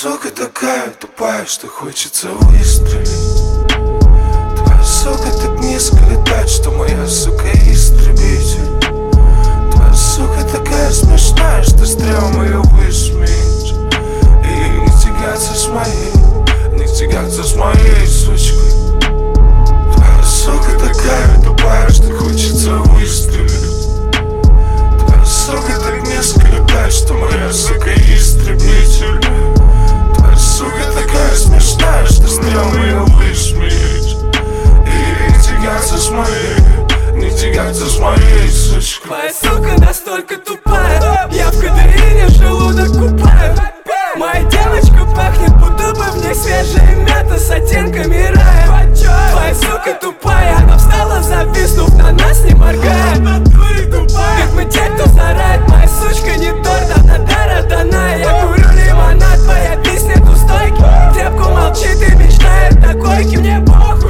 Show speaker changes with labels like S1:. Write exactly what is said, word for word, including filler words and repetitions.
S1: сука такая тупая, что хочется выстрелить. Твоя сука так низко летает, что моя сука истребитель. Твоя сука такая смешная, что стрём ее высмеять. И не тягаться с моей, не тягаться с моей сучкой. Твоя сука такая тупая, что хочется выстрелить. Твоя сука так низко летает, что моя сука истребитель. Твоя сука такая смешная, что стрём ее высмеять. И не тягаться с моей, не тягаться с моей сучкой.
S2: Твоя сука настолько тупая, я в кадеине желудок купаю. Моя девочка пахнет, будто бы в ней свежая мята с оттенками рая. Твоя сука тупая, она встала, зависнув на нас, не моргая. Как мы те, кто зарает, моя сучка не торт, она дородана. Я курю лимонад, твоя песня у стойки. Тряпку молчит и мечтает о койке, мне похуй.